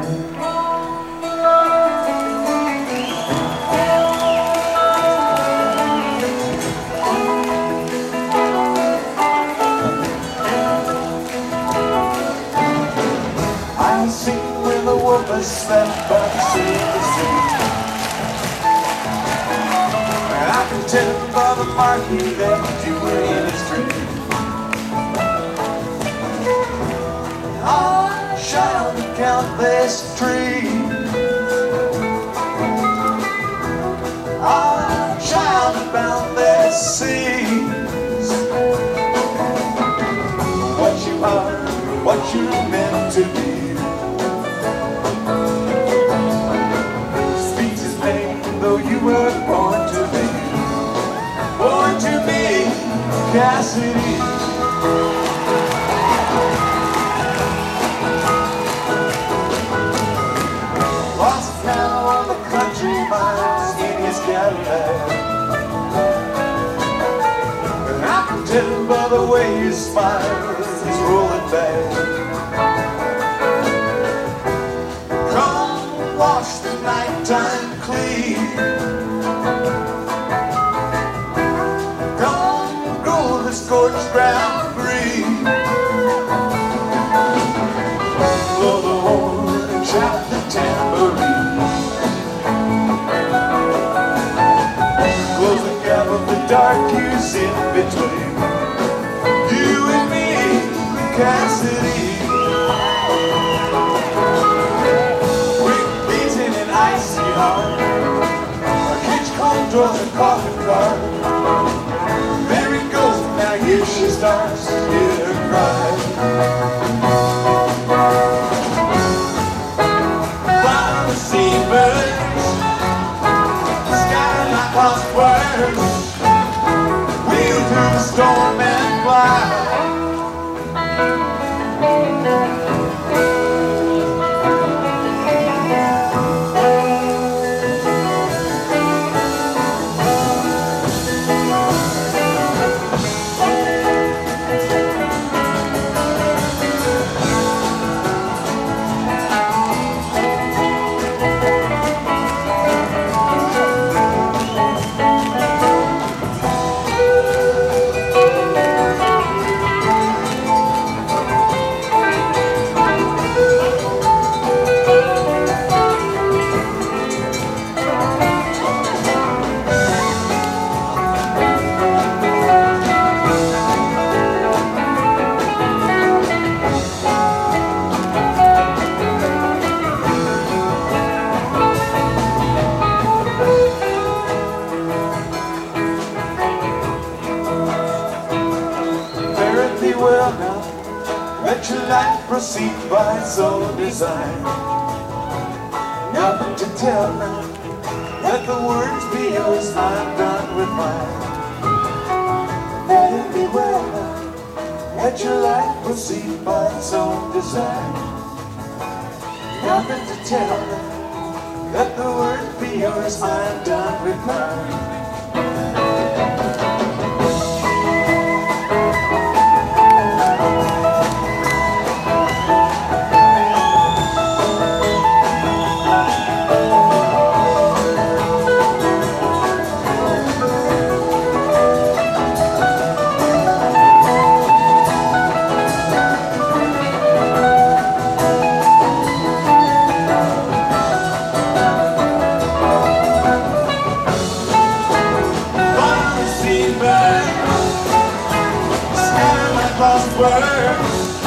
Slept by the sea of the sea. I can tell by the marquee that you were in his dream. I shall count this tree. I shall bound this seas. What you are, what you're meant to be. You were born to be Cassidy. Lost now on the country miles in his Cadillac, and I can tell by the way he smiles, he's rolling back. Come wash the nighttime clean. Scorched ground green. Blow the horn and shout the tambourine. Close the gap of the dark years in between you and me, Cassidy. Quick beating and icy heart. A hitch cold draws a coffin car. Now here she starts to hear her cry. Fly the seabirds, sky like lost words, wheel through the storm and fly. Well now, let your life proceed by its own design. Nothing to tell now, let the words be yours, I'm done with mine. Let it be well now, let your life proceed by its own design. Nothing to tell now, let the words be yours, I'm done with mine. Lost words.